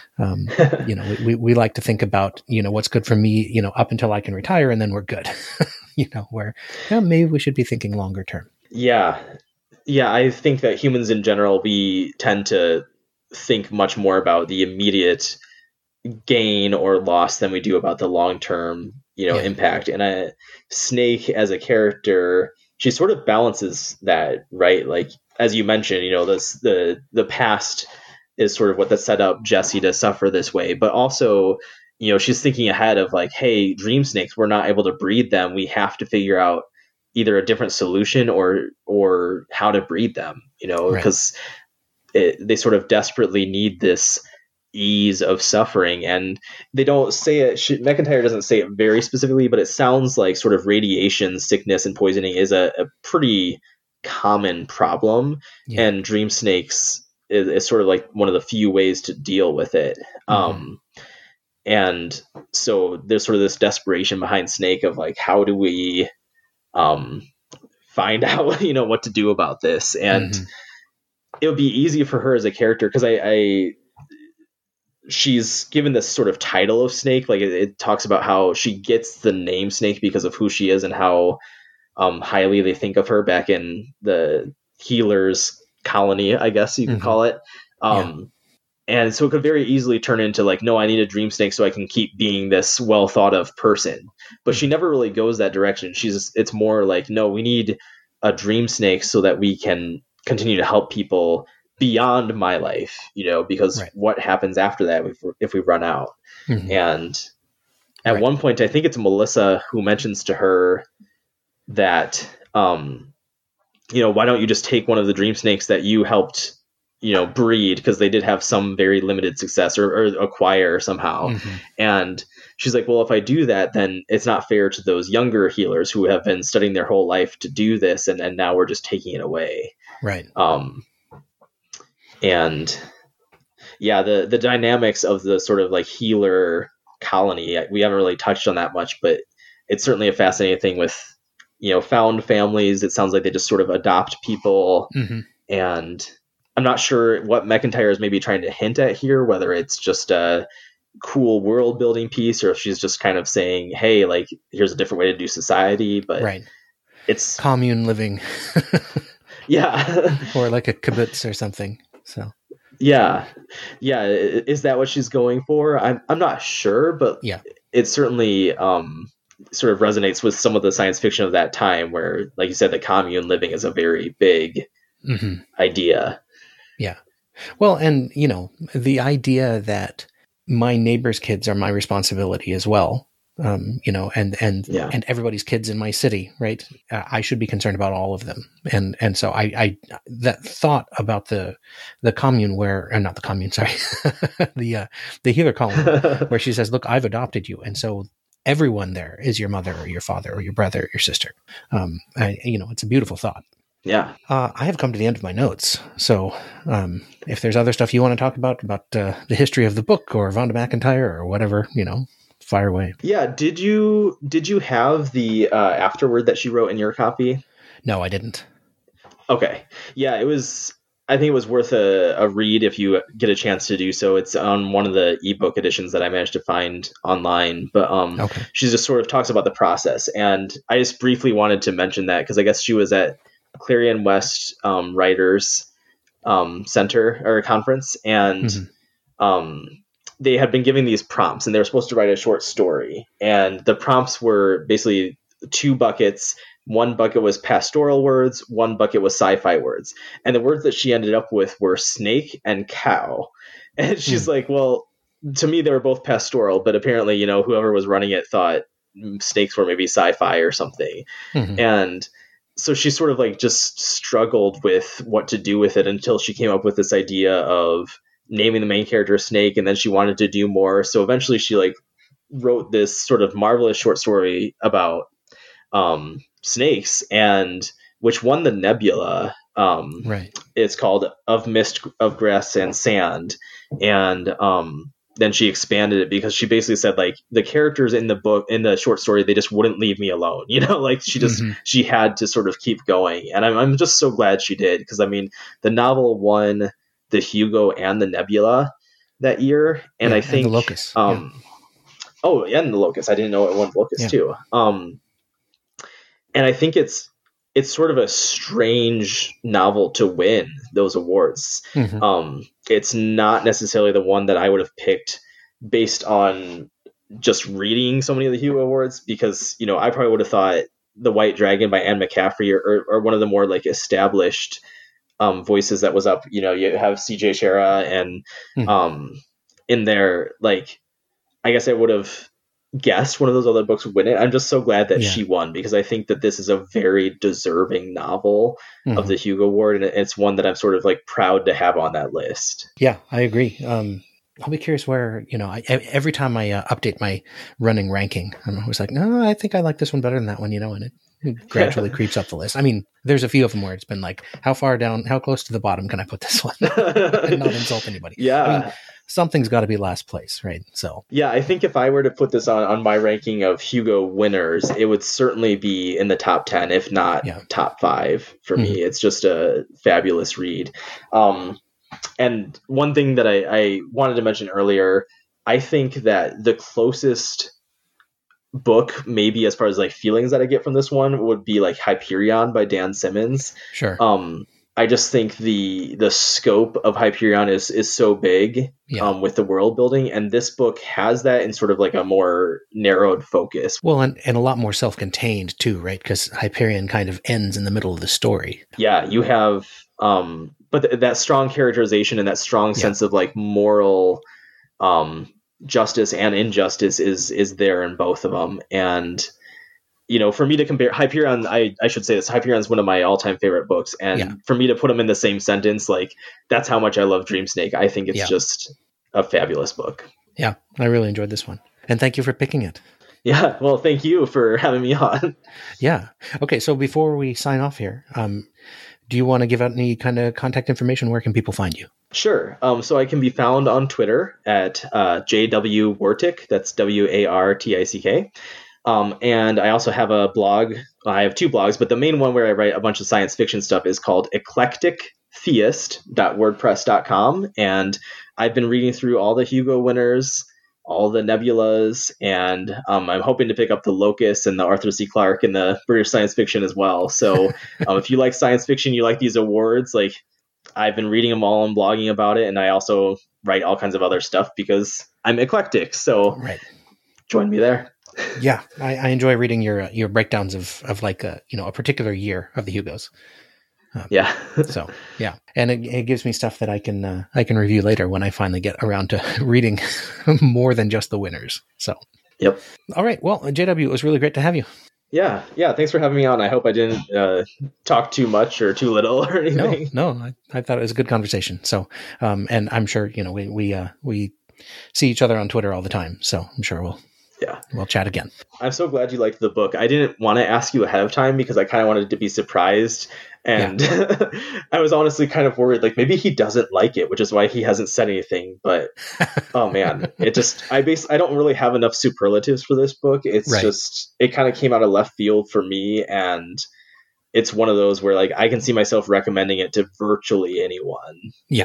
Speaker 1: We like to think about, what's good for me, up until I can retire, and then we're good, where maybe we should be thinking longer term.
Speaker 2: Yeah. Yeah. I think that humans in general, we tend to think much more about the immediate gain or loss than we do about the long-term, impact. And Snake as a character, she sort of balances that, right? Like, as you mentioned, the past is sort of what that set up Jesse to suffer this way, but also, she's thinking ahead of hey, dream snakes, we're not able to breed them. We have to figure out either a different solution or how to breed them, because they sort of desperately need this ease of suffering. And they don't say it, McIntyre doesn't say it very specifically, but it sounds like sort of radiation sickness and poisoning is a pretty common problem. And dream snakes is sort of one of the few ways to deal with it. And so there's sort of this desperation behind Snake of how do we find out what to do about this. And it would be easy for her as a character, because she's given this sort of title of Snake. It talks about how she gets the name Snake because of who she is and how highly they think of her back in the healers colony, I guess you could call it. And so it could very easily turn into no, I need a dream snake so I can keep being this well thought of person. But she never really goes that direction. It's more no, we need a dream snake so that we can continue to help people beyond my life, because what happens after that if we run out? Mm-hmm. And at one point, I think it's Melissa who mentions to her that, why don't you just take one of the dream snakes that you helped, breed, because they did have some very limited success or acquire somehow. Mm-hmm. And she's like, well, if I do that, then it's not fair to those younger healers who have been studying their whole life to do this. And now we're just taking it away.
Speaker 1: Right.
Speaker 2: And yeah, the dynamics of the sort of like healer colony, we haven't really touched on that much, but it's certainly a fascinating thing with, found families. It sounds like they just sort of adopt people. Mm-hmm. And I'm not sure what McIntyre is maybe trying to hint at here, whether it's just a cool world building piece or if she's just kind of saying, hey, like, here's a different way to do society. But it's
Speaker 1: commune living.
Speaker 2: Yeah.
Speaker 1: Or like a kibbutz or something. So
Speaker 2: yeah. Is that what she's going for? I'm not sure, but it certainly sort of resonates with some of the science fiction of that time where, like you said, the commune living is a very big idea.
Speaker 1: Yeah. Well, and the idea that my neighbor's kids are my responsibility as well. And everybody's kids in my city, right? I should be concerned about all of them. And so I that thought about the commune not the commune, sorry, the healer colony where she says, look, I've adopted you. And so everyone there is your mother or your father or your brother or your sister. It's a beautiful thought.
Speaker 2: Yeah.
Speaker 1: I have come to the end of my notes. So if there's other stuff you want to talk about the history of the book or Vonda McIntyre or whatever, fire away.
Speaker 2: Yeah. Did you have the afterword that she wrote in your copy?
Speaker 1: No, I didn't.
Speaker 2: Okay. Yeah, I think it was worth a read if you get a chance to do so. It's on one of the ebook editions that I managed to find online. But she just sort of talks about the process. And I just briefly wanted to mention that because I guess she was at Clarion West Writers Center or conference, and they had been giving these prompts, and they were supposed to write a short story. And the prompts were basically 2 buckets. One bucket was pastoral words, one bucket was sci-fi words. And the words that she ended up with were snake and cow. And she's like, well, to me, they were both pastoral, but apparently, whoever was running it thought snakes were maybe sci-fi or something. Mm-hmm. And so she sort of like just struggled with what to do with it until she came up with this idea of naming the main character Snake. And then she wanted to do more. So eventually she like wrote this sort of marvelous short story about snakes, and which won the Nebula. It's called Of Mist, of Grass and Sand. And then she expanded it because she basically said like the characters in the book, in the short story, they just wouldn't leave me alone. Like she just, she had to sort of keep going. And I'm just so glad she did. Because I mean, the novel won the Hugo and the Nebula that year. And I think
Speaker 1: and the Locus.
Speaker 2: Oh, yeah, and the Locus. I didn't know it won the Locus too. And I think it's sort of a strange novel to win those awards. It's not necessarily the one that I would have picked based on just reading so many of the Hugo Awards, because, I probably would have thought The White Dragon by Anne McCaffrey or one of the more like established voices that was up. You have CJ Shera and in there, like, I guess I would have guessed one of those other books would win it. I'm just so glad that she won, because I think that this is a very deserving novel of the Hugo Award, and it's one that I'm sort of like proud to have on that list.
Speaker 1: Yeah, I agree. I'll be curious where, every time I update my running ranking, I'm always like, no, I think I like this one better than that one, and it gradually creeps up the list. I mean, there's a few of them where it's been like, how far down, how close to the bottom can I put this one and not insult anybody?
Speaker 2: Yeah.
Speaker 1: I mean, something's got to be last place, right? So
Speaker 2: yeah, I think if I were to put this on my ranking of Hugo winners, it would certainly be in the top 10, if not top 5 for me. It's just a fabulous read. And one thing that I wanted to mention earlier, I think that the closest book, maybe as far as like feelings that I get from this one, would be like Hyperion by Dan Simmons.
Speaker 1: Sure.
Speaker 2: I just think the scope of Hyperion is so big with the world building, and this book has that in sort of like a more narrowed focus.
Speaker 1: Well, and a lot more self-contained too, right? Because Hyperion kind of ends in the middle of the story.
Speaker 2: Yeah, you have but that strong characterization and that strong sense of like moral justice and injustice is there in both of them. And for me to compare Hyperion, I should say this, Hyperion is one of my all-time favorite books, and for me to put them in the same sentence, like, that's how much I love Dreamsnake. I think it's just a fabulous book.
Speaker 1: Yeah, I really enjoyed this one, and thank you for picking it.
Speaker 2: Yeah, well, thank you for having me on.
Speaker 1: Yeah. Okay, so before we sign off here, do you want to give out any kind of contact information? Where can people find you?
Speaker 2: Sure. So I can be found on Twitter at JW Wartick. That's WARTICK. And I also have a blog. I have two blogs, but the main one where I write a bunch of science fiction stuff is called eclectictheist.wordpress.com. And I've been reading through all the Hugo winners, all the Nebulas, and I'm hoping to pick up the Locust and the Arthur C. Clarke and the British science fiction as well. So if you like science fiction, you like these awards, like, I've been reading them all and blogging about it. And I also write all kinds of other stuff because I'm eclectic. So join me there.
Speaker 1: Yeah, I enjoy reading your breakdowns of like a particular year of the Hugos. So yeah, and it gives me stuff that I can review later when I finally get around to reading more than just the winners. So
Speaker 2: yep.
Speaker 1: All right. Well, JW, it was really great to have you.
Speaker 2: Yeah. Thanks for having me on. I hope I didn't talk too much or too little or anything.
Speaker 1: No. I thought it was a good conversation. So, and I'm sure we see each other on Twitter all the time. So I'm sure we'll chat again.
Speaker 2: I'm so glad you liked the book. I didn't want to ask you ahead of time because I kind of wanted to be surprised. And I was honestly kind of worried, like, maybe he doesn't like it, which is why he hasn't said anything. But, oh man, I don't really have enough superlatives for this book. It's just, it kind of came out of left field for me. And it's one of those where, like, I can see myself recommending it to virtually anyone.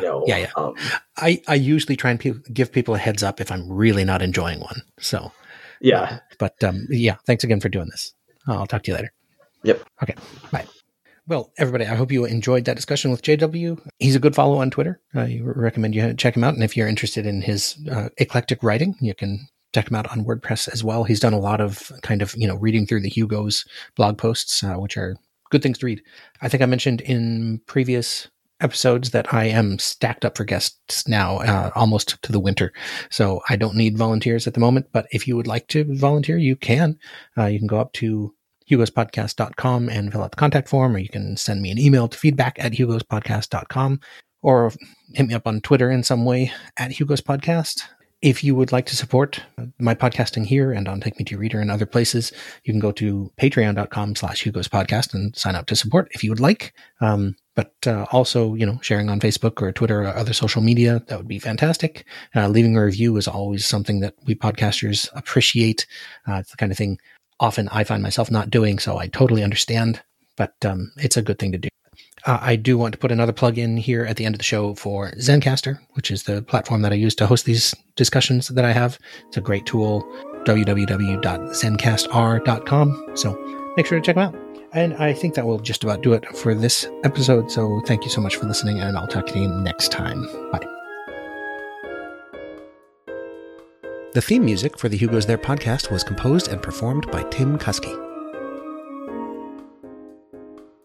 Speaker 1: I usually try and give people a heads up if I'm really not enjoying one. So, but thanks again for doing this. I'll talk to you later.
Speaker 2: Yep.
Speaker 1: Okay. Bye. Well, everybody, I hope you enjoyed that discussion with JW. He's a good follow on Twitter. I recommend you check him out. And if you're interested in his eclectic writing, you can check him out on WordPress as well. He's done a lot of kind of, reading through the Hugos blog posts, which are good things to read. I think I mentioned in previous episodes that I am stacked up for guests now, almost to the winter. So I don't need volunteers at the moment, but if you would like to volunteer, you can. You can go up to hugospodcast.com and fill out the contact form, or you can send me an email to feedback@hugospodcast.com, or hit me up on Twitter in some way @hugospodcast. If you would like to support my podcasting here and on Take Me to Your Reader and other places, you can go to patreon.com/hugospodcast and sign up to support if you would like. But also, sharing on Facebook or Twitter or other social media, that would be fantastic. Leaving a review is always something that we podcasters appreciate. It's the kind of thing often I find myself not doing, so I totally understand, but it's a good thing to do. I do want to put another plug in here at the end of the show for Zencastr, which is the platform that I use to host these discussions that I have. It's a great tool, www.zencastr.com. So make sure to check them out. And I think that will just about do it for this episode. So thank you so much for listening, and I'll talk to you next time. Bye. The theme music for the Hugos There podcast was composed and performed by Tim Kuski.